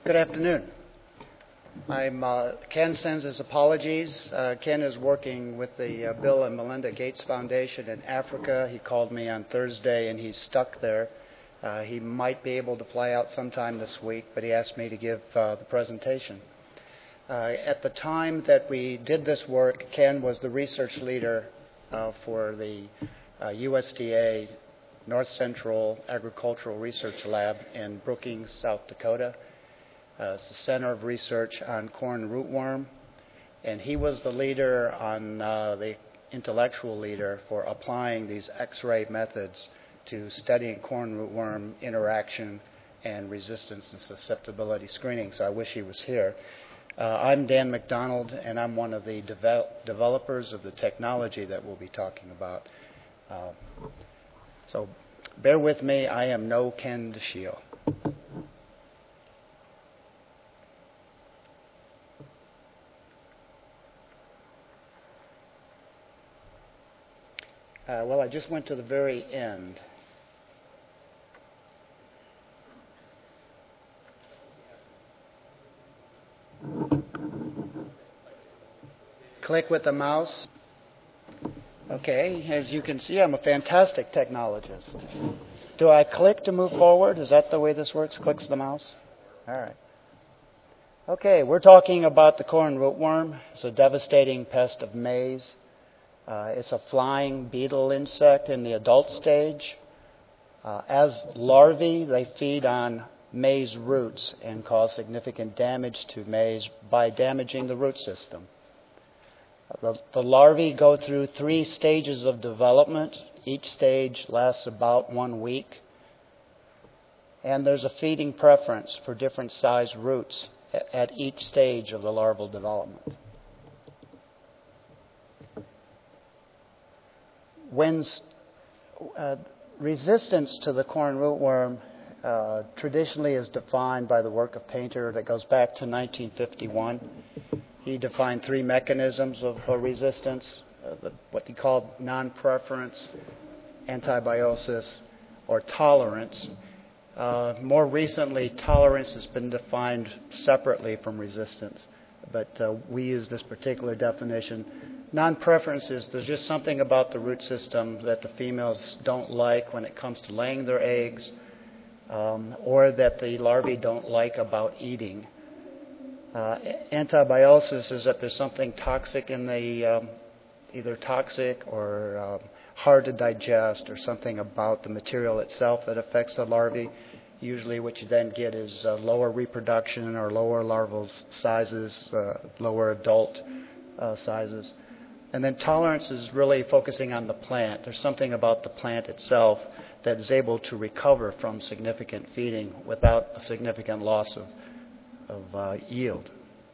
Good afternoon. Ken sends his apologies. Ken is working with the Bill and Melinda Gates Foundation in Africa. He called me on Thursday and he's stuck there. He might be able to fly out sometime this week, but he asked me to give the presentation. At the time that we did this work, Ken was the research leader for the USDA North Central Agricultural Research Lab in Brookings, South Dakota. It's the Center of Research on Corn Rootworm, and he was the leader on the intellectual leader for applying these X-ray methods to studying corn rootworm interaction and resistance and susceptibility screening, so I wish he was here. I'm Dan McDonald, and I'm one of the developers of the technology that we'll be talking about. So bear with me, I am no Ken DeShiel. Well, I just went to the very end. Click with the mouse. Okay, as you can see, I'm a fantastic technologist. Do I click to move forward? Is that the way this works? Clicks the mouse? All right. Okay, we're talking about the corn rootworm. It's a devastating pest of maize. It's a flying beetle insect in the adult stage. As larvae, they feed on maize roots and cause significant damage to maize by damaging the root system. The larvae go through 3 stages of development. Each stage lasts about 1 week. And there's a feeding preference for different size roots at each stage of the larval development. When resistance to the corn rootworm traditionally is defined by the work of Painter that goes back to 1951. He defined 3 mechanisms of resistance, what he called non-preference, antibiosis, or tolerance. More recently, tolerance has been defined separately from resistance, but we use this particular definition. Non-preference is there's just something about the root system that the females don't like when it comes to laying their eggs, or that the larvae don't like about eating. Antibiosis is that there's something toxic in the, either toxic or hard to digest, or something about the material itself that affects the larvae. Usually what you then get is lower reproduction or lower larval sizes, lower adult sizes. And then tolerance is really focusing on the plant. There's something about the plant itself that is able to recover from significant feeding without a significant loss of yield.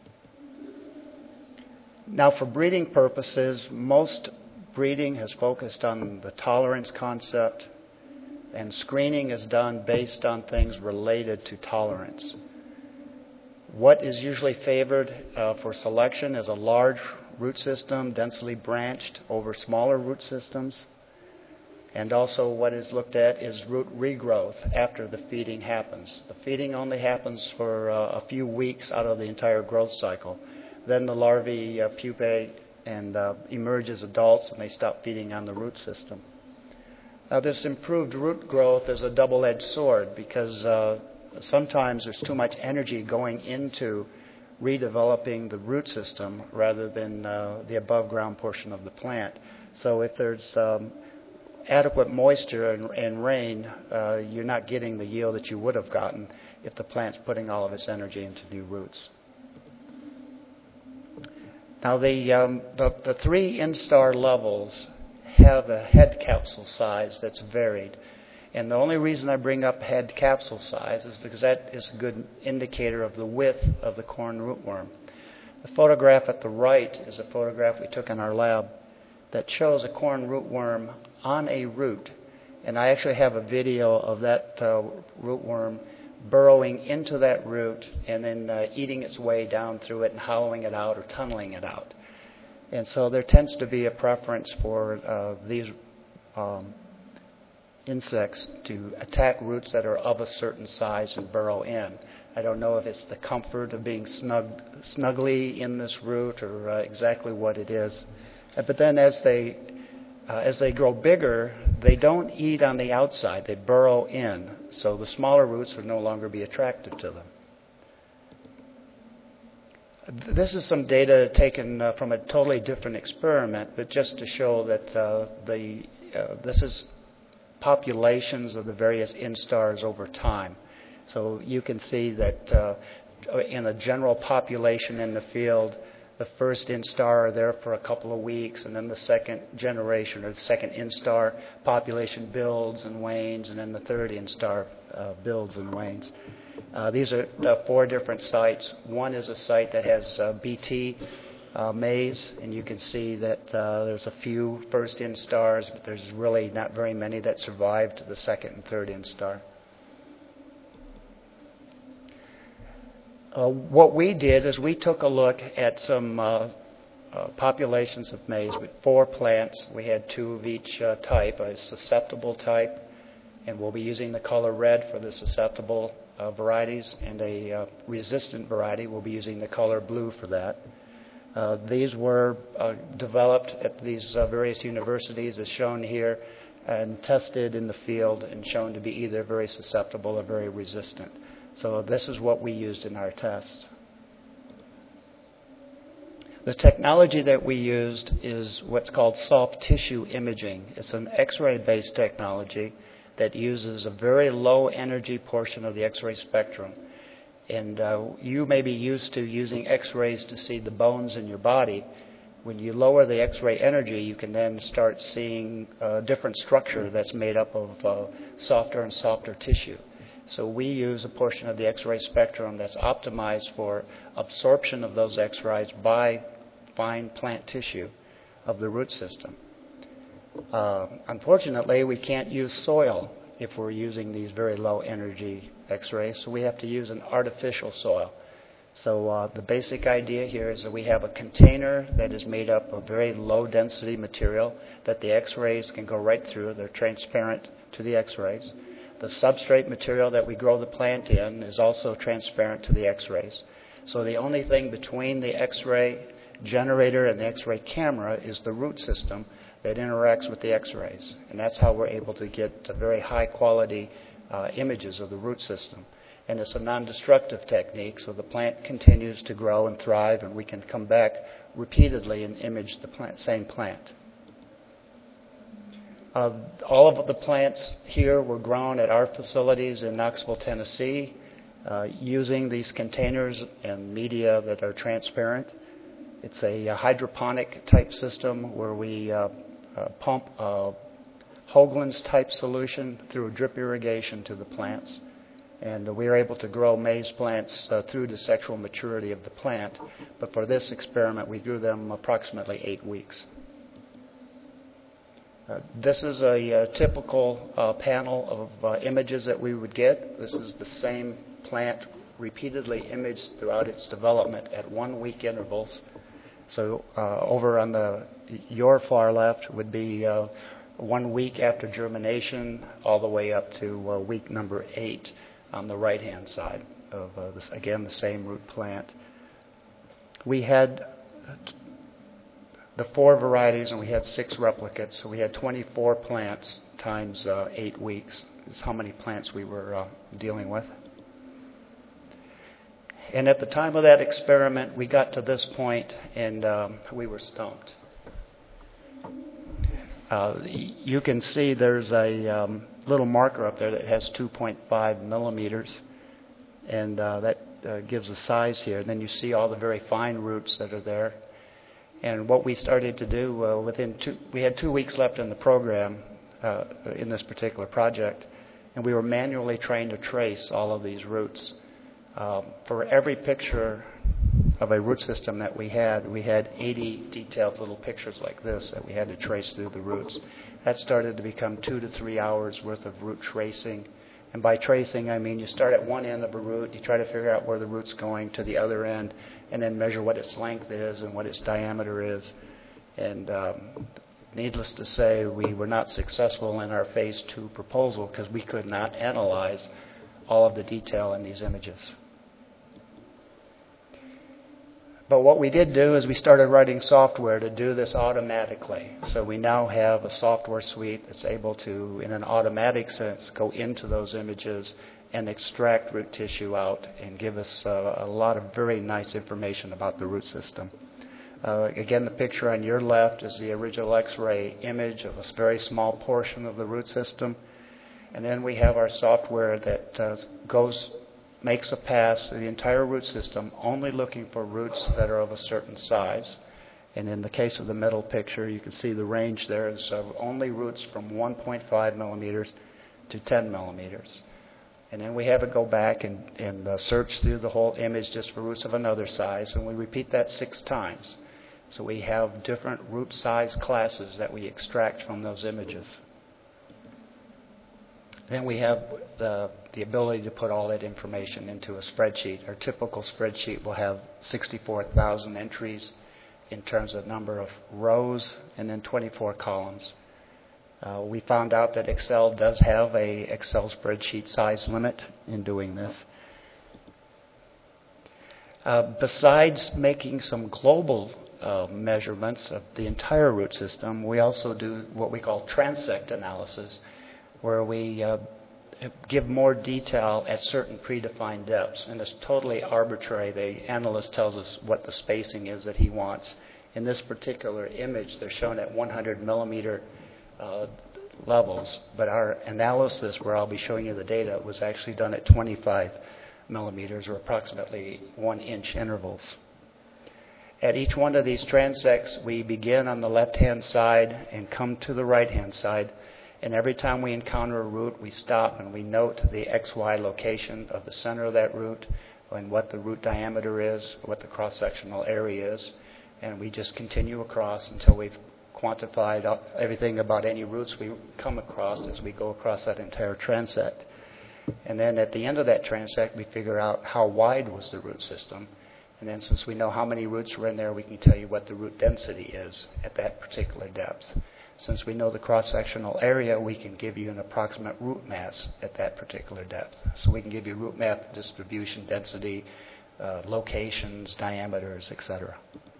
Now, for breeding purposes, most breeding has focused on the tolerance concept, and screening is done based on things related to tolerance. What is usually favored for selection is a large root system, densely branched, over smaller root systems. And also what is looked at is root regrowth after the feeding happens. The feeding only happens for a few weeks out of the entire growth cycle. Then the larvae pupate and emerge as adults, and they stop feeding on the root system. Now, this improved root growth is a double-edged sword because sometimes there's too much energy going into redeveloping the root system rather than the above-ground portion of the plant. So if there's adequate moisture and rain, you're not getting the yield that you would have gotten if the plant's putting all of its energy into new roots. Now, the 3 instar levels have a head capsule size that's varied. And the only reason I bring up head capsule size is because that is a good indicator of the width of the corn rootworm. The photograph at the right is a photograph we took in our lab that shows a corn rootworm on a root. And I actually have a video of that rootworm burrowing into that root and then eating its way down through it and hollowing it out or tunneling it out. And so there tends to be a preference for these insects to attack roots that are of a certain size and burrow in. I don't know if it's the comfort of being snugly in this root or exactly what it is. But then as they grow bigger, they don't eat on the outside. They burrow in. So the smaller roots would no longer be attractive to them. This is some data taken from a totally different experiment, but just to show that this is populations of the various instars over time. So you can see that in a general population in the field, the first instar are there for a couple of weeks, and then the second generation or the second instar population builds and wanes, and then the third instar builds and wanes. These are 4 different sites. One is a site that has BT maize, and you can see that there's a few first instars, but there's really not very many that survived the second and third instar. What we did is we took a look at some populations of maize with 4 plants. We had 2 of each type, a susceptible type, and we'll be using the color red for the susceptible varieties, and a resistant variety. We'll be using the color blue for that. These were developed at these various universities as shown here and tested in the field and shown to be either very susceptible or very resistant. So this is what we used in our test. The technology that we used is what's called soft tissue imaging. It's an X-ray based technology that uses a very low energy portion of the X-ray spectrum. And you may be used to using X-rays to see the bones in your body. When you lower the X-ray energy, you can then start seeing a different structure that's made up of softer and softer tissue. So we use a portion of the X-ray spectrum that's optimized for absorption of those X-rays by fine plant tissue of the root system. Unfortunately, we can't use soil if we're using these very low energy X-rays, so we have to use an artificial soil. So the basic idea here is that we have a container that is made up of very low density material that the X-rays can go right through. They're transparent to the X-rays. The substrate material that we grow the plant in is also transparent to the X-rays. So the only thing between the X-ray generator and the X-ray camera is the root system that interacts with the X-rays. And that's how we're able to get very high quality images of the root system. And it's a non-destructive technique, so the plant continues to grow and thrive, and we can come back repeatedly and image the same plant. All of the plants here were grown at our facilities in Knoxville, Tennessee, using these containers and media that are transparent. It's a hydroponic type system where we pump a Hoagland's type solution through drip irrigation to the plants. And we are able to grow maize plants through the sexual maturity of the plant. But for this experiment, we grew them approximately 8 weeks. This is a typical panel of images that we would get. This is the same plant repeatedly imaged throughout its development at 1 week intervals. So over on your far left would be 1 week after germination all the way up to week number 8 on the right-hand side of this, again, the same root plant. We had the 4 varieties, and we had 6 replicates, so we had 24 plants times 8 weeks is how many plants we were dealing with. And at the time of that experiment, we got to this point, and we were stumped. You can see there's a little marker up there that has 2.5 millimeters, and that gives a size here. And then you see all the very fine roots that are there. And what we started to do, we had 2 weeks left in the program in this particular project, and we were manually trying to trace all of these roots. For every picture of a root system that we had 80 detailed little pictures like this that we had to trace through the roots. That started to become 2 to 3 hours worth of root tracing. And by tracing, I mean you start at one end of a root, you try to figure out where the root's going to the other end, and then measure what its length is and what its diameter is. And needless to say, we were not successful in our phase 2 proposal because we could not analyze all of the detail in these images. But what we did do is we started writing software to do this automatically. So we now have a software suite that's able to, in an automatic sense, go into those images and extract root tissue out and give us a lot of very nice information about the root system. Again, the picture on your left is the original X-ray image of a very small portion of the root system. And then we have our software that makes a pass through the entire root system, only looking for roots that are of a certain size. And in the case of the middle picture, you can see the range there is only roots from 1.5 millimeters to 10 millimeters. And then we have it go back and search through the whole image just for roots of another size, and we repeat that 6 times. So we have different root size classes that we extract from those images. Then we have the ability to put all that information into a spreadsheet. Our typical spreadsheet will have 64,000 entries in terms of number of rows and then 24 columns. We found out that Excel does have a Excel spreadsheet size limit in doing this. Besides making some global measurements of the entire root system, we also do what we call transect analysis, where we give more detail at certain predefined depths. And it's totally arbitrary. The analyst tells us what the spacing is that he wants. In this particular image, they're shown at 100 millimeter levels. But our analysis, where I'll be showing you the data, was actually done at 25 millimeters, or approximately 1-inch intervals. At each one of these transects, we begin on the left-hand side and come to the right-hand side. And every time we encounter a root, we stop and we note the XY location of the center of that root and what the root diameter is, what the cross-sectional area is. And we just continue across until we've quantified everything about any roots we come across as we go across that entire transect. And then at the end of that transect, we figure out how wide was the root system. And then since we know how many roots were in there, we can tell you what the root density is at that particular depth. Since we know the cross-sectional area, we can give you an approximate root mass at that particular depth. So we can give you root mass distribution, density, locations, diameters, etc.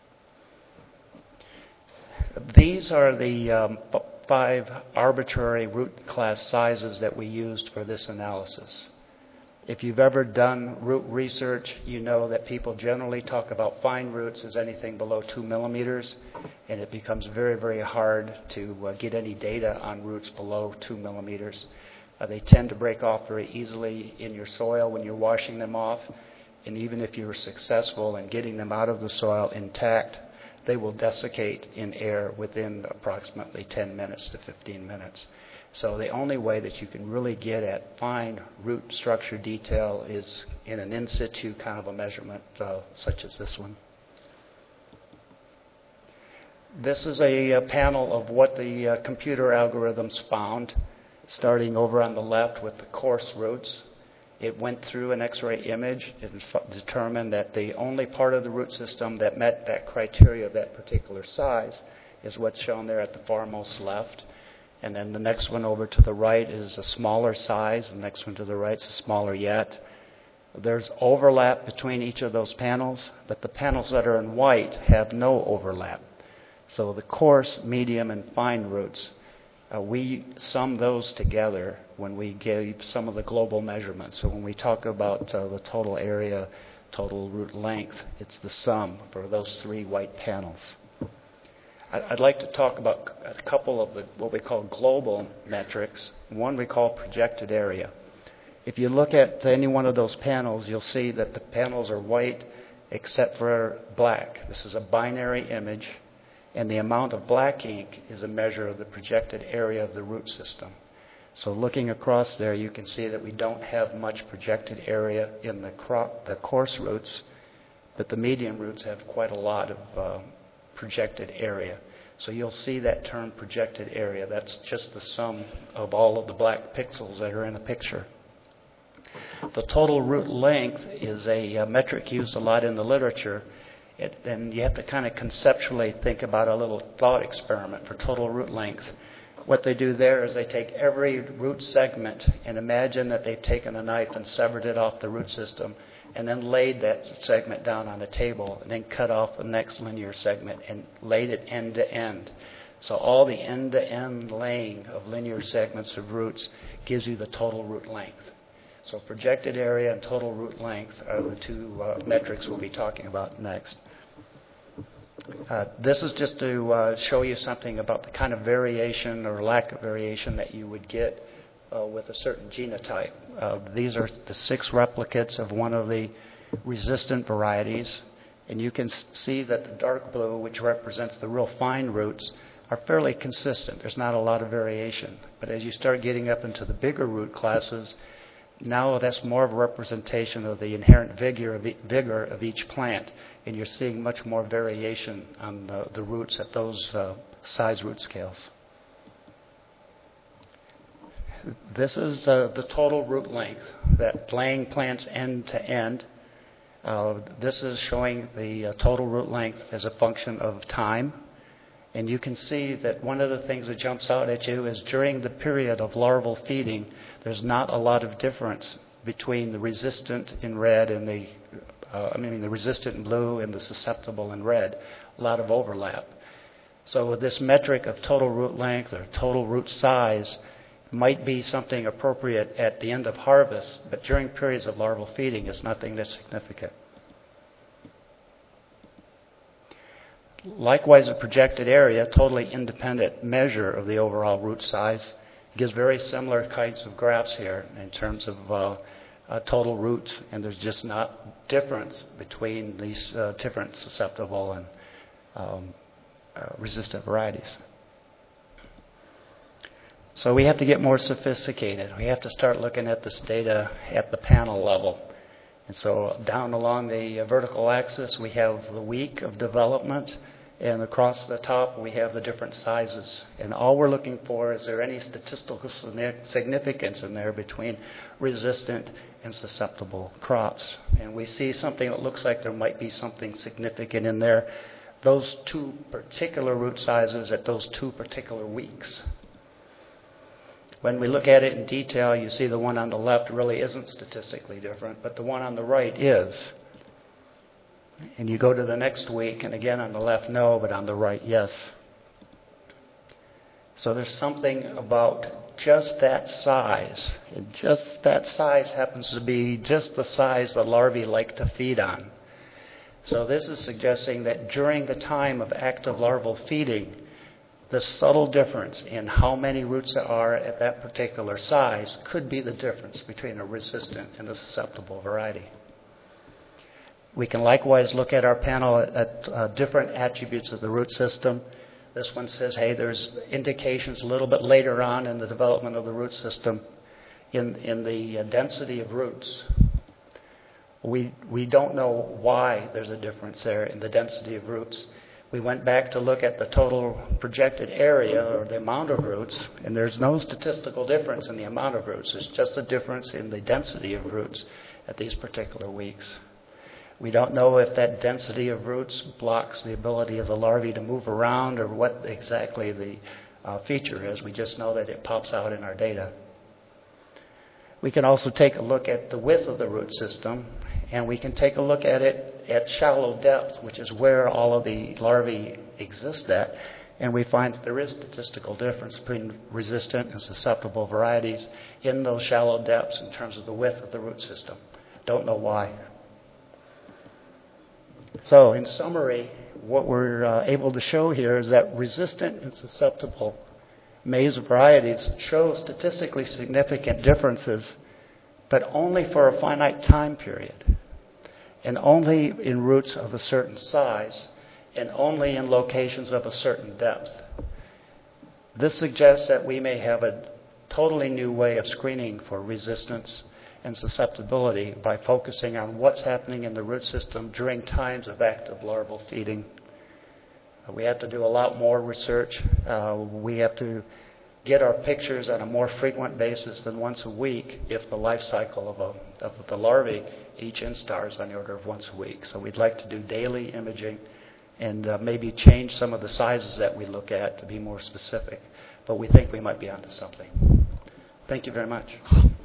These are the 5 arbitrary root class sizes that we used for this analysis. If you've ever done root research, you know that people generally talk about fine roots as anything below 2 millimeters, and it becomes very, very hard to get any data on roots below 2 millimeters. They tend to break off very easily in your soil when you're washing them off, and even if you're successful in getting them out of the soil intact, they will desiccate in air within approximately 10 minutes to 15 minutes. So the only way that you can really get at fine root structure detail is in an in situ kind of a measurement such as this one. This is a panel of what the computer algorithms found, starting over on the left with the coarse roots. It went through an X-ray image and determined that the only part of the root system that met that criteria of that particular size is what's shown there at the farmost left. And then the next one over to the right is a smaller size. The next one to the right is a smaller yet. There's overlap between each of those panels, but the panels that are in white have no overlap. So the coarse, medium, and fine roots, we sum those together when we give some of the global measurements. So when we talk about the total area, total root length, it's the sum for those 3 white panels. I'd like to talk about a couple of what we call global metrics. One we call projected area. If you look at any one of those panels, you'll see that the panels are white except for black. This is a binary image, and the amount of black ink is a measure of the projected area of the root system. So looking across there, you can see that we don't have much projected area in the coarse roots, but the medium roots have quite a lot of projected area. So you'll see that term projected area. That's just the sum of all of the black pixels that are in a picture. The total root length is a metric used a lot in the literature, And you have to kind of conceptually think about a little thought experiment for total root length. What they do there is they take every root segment and imagine that they've taken a knife and severed it off the root system and then laid that segment down on a table and then cut off the next linear segment and laid it end to end. So all the end-to-end laying of linear segments of roots gives you the total root length. So projected area and total root length are the two metrics we'll be talking about next. This is just to show you something about the kind of variation or lack of variation that you would get with a certain genotype. These are the 6 replicates of one of the resistant varieties. And you can see that the dark blue, which represents the real fine roots, are fairly consistent. There's not a lot of variation. But as you start getting up into the bigger root classes, now that's more of a representation of the inherent vigor of each plant. And you're seeing much more variation on the roots at those size root scales. This is the total root length, that laying plants end to end. This is showing the total root length as a function of time. And you can see that one of the things that jumps out at you is during the period of larval feeding, there's not a lot of difference between the resistant in red and the resistant in blue and the susceptible in red. A lot of overlap. So this metric of total root length or total root size might be something appropriate at the end of harvest, but during periods of larval feeding, it's nothing that's significant. Likewise, a projected area, totally independent measure of the overall root size, gives very similar kinds of graphs here in terms of total roots, and there's just not difference between these different susceptible and resistant varieties. So we have to get more sophisticated. We have to start looking at this data at the panel level. And so down along the vertical axis, we have the week of development, and across the top, we have the different sizes. And all we're looking for is there any statistical significance in there between resistant and susceptible crops. And we see something that looks like there might be something significant in there. Those 2 particular root sizes at those 2 particular weeks. When we look at it in detail, you see the one on the left really isn't statistically different, but the one on the right is. And you go to the next week, and again on the left, no, but on the right, yes. So there's something about just that size. And just that size happens to be just the size the larvae like to feed on. So this is suggesting that during the time of active larval feeding, the subtle difference in how many roots there are at that particular size could be the difference between a resistant and a susceptible variety. We can likewise look at our panel at different attributes of the root system. This one says, hey, there's indications a little bit later on in the development of the root system in the density of roots. We don't know why there's a difference there in the density of roots. We went back to look at the total projected area or the amount of roots, and there's no statistical difference in the amount of roots. It's just a difference in the density of roots at these particular weeks. We don't know if that density of roots blocks the ability of the larvae to move around or what exactly the feature is. We just know that it pops out in our data. We can also take a look at the width of the root system, and we can take a look at it at shallow depth, which is where all of the larvae exist at, and we find that there is statistical difference between resistant and susceptible varieties in those shallow depths in terms of the width of the root system. Don't know why. So, in summary, what we're able to show here is that resistant and susceptible maize varieties show statistically significant differences, but only for a finite time period, and only in roots of a certain size, and only in locations of a certain depth. This suggests that we may have a totally new way of screening for resistance and susceptibility by focusing on what's happening in the root system during times of active larval feeding. We have to do a lot more research. We have to get our pictures on a more frequent basis than once a week if the life cycle of the larvae, each instar, is on the order of once a week. So we'd like to do daily imaging and maybe change some of the sizes that we look at to be more specific. But we think we might be onto something. Thank you very much.